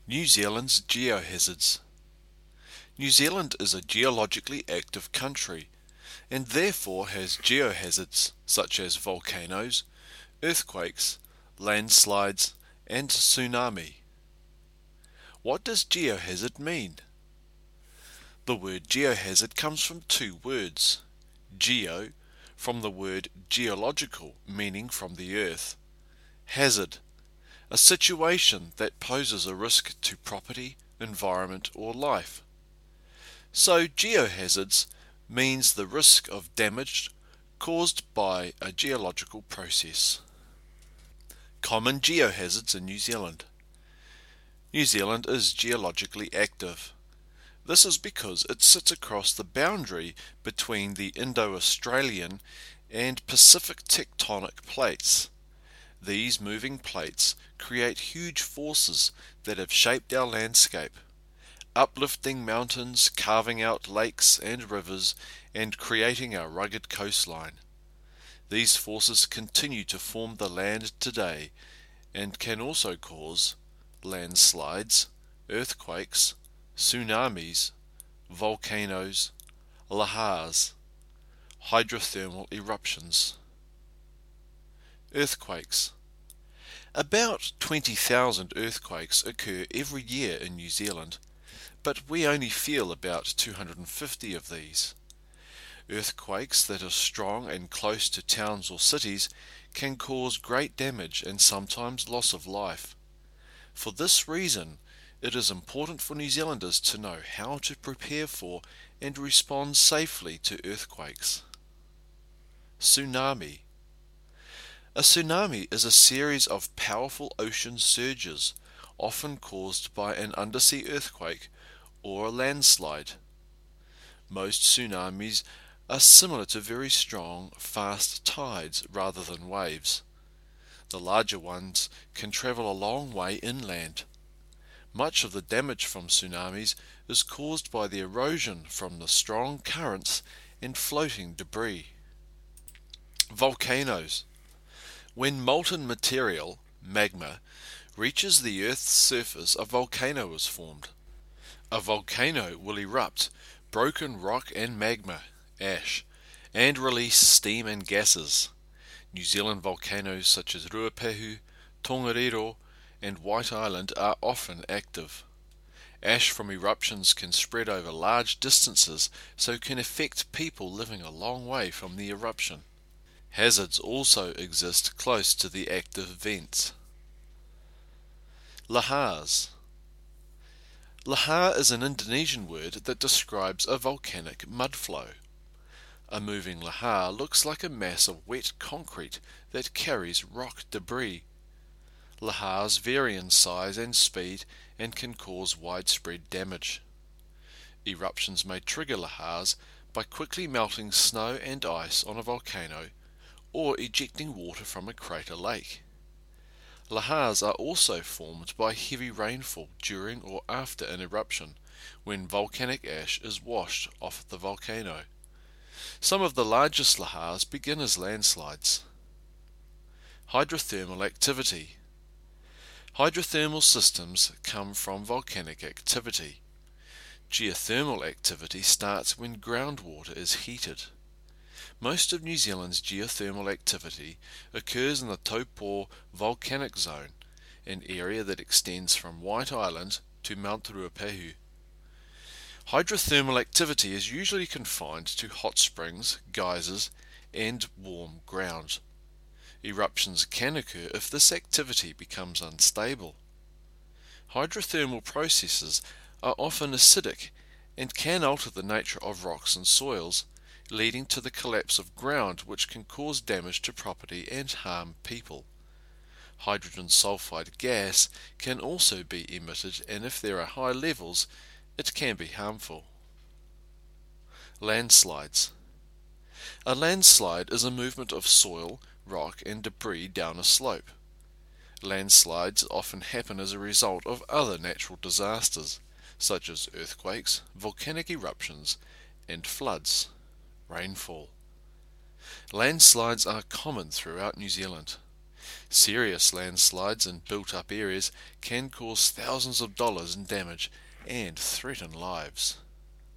New Zealand's geohazards. New Zealand is a geologically active country and therefore has geohazards such as volcanoes, earthquakes, landslides, and tsunami. What does geohazard mean? The word geohazard comes from two words. Geo, from the word geological, meaning from the earth. Hazard, a situation that poses a risk to property, environment, or life. So geohazards means the risk of damage caused by a geological process. Common geohazards in New Zealand. New Zealand is geologically active. This is because it sits across the boundary between the Indo-Australian and Pacific tectonic plates. These moving plates create huge forces that have shaped our landscape, uplifting mountains, carving out lakes and rivers, and creating our rugged coastline. These forces continue to form the land today and can also cause landslides, earthquakes, tsunamis, volcanoes, lahars, hydrothermal eruptions. Earthquakes. About 20,000 earthquakes occur every year in New Zealand, but we only feel about 250 of these. Earthquakes that are strong and close to towns or cities can cause great damage and sometimes loss of life. For this reason, it is important for New Zealanders to know how to prepare for and respond safely to earthquakes. Tsunami. A tsunami is a series of powerful ocean surges, often caused by an undersea earthquake or a landslide. Most tsunamis are similar to very strong, fast tides rather than waves. The larger ones can travel a long way inland. Much of the damage from tsunamis is caused by the erosion from the strong currents and floating debris. Volcanoes. When molten material, magma, reaches the Earth's surface, a volcano is formed. A volcano will erupt broken rock and magma, ash, and release steam and gases. New Zealand volcanoes such as Ruapehu, Tongariro, and White Island are often active. Ash from eruptions can spread over large distances, so can affect people living a long way from the eruption. Hazards also exist close to the active vents. Lahars. Lahar is an Indonesian word that describes a volcanic mudflow. A moving lahar looks like a mass of wet concrete that carries rock debris. Lahars vary in size and speed and can cause widespread damage. Eruptions may trigger lahars by quickly melting snow and ice on a volcano or ejecting water from a crater lake. Lahars are also formed by heavy rainfall during or after an eruption, when volcanic ash is washed off the volcano. Some of the largest lahars begin as landslides. Hydrothermal activity. Hydrothermal systems come from volcanic activity. Geothermal activity starts when groundwater is heated. Most of New Zealand's geothermal activity occurs in the Taupo volcanic zone, an area that extends from White Island to Mount Ruapehu. Hydrothermal activity is usually confined to hot springs, geysers, and warm ground. Eruptions can occur if this activity becomes unstable. Hydrothermal processes are often acidic and can alter the nature of rocks and soils, leading to the collapse of ground which can cause damage to property and harm people. Hydrogen sulfide gas can also be emitted, and if there are high levels, it can be harmful. Landslides. A landslide is a movement of soil, rock and debris down a slope. Landslides often happen as a result of other natural disasters, such as earthquakes, volcanic eruptions, and floods. Rainfall. Landslides are common throughout New Zealand. Serious landslides in built-up areas can cause thousands of dollars in damage and threaten lives.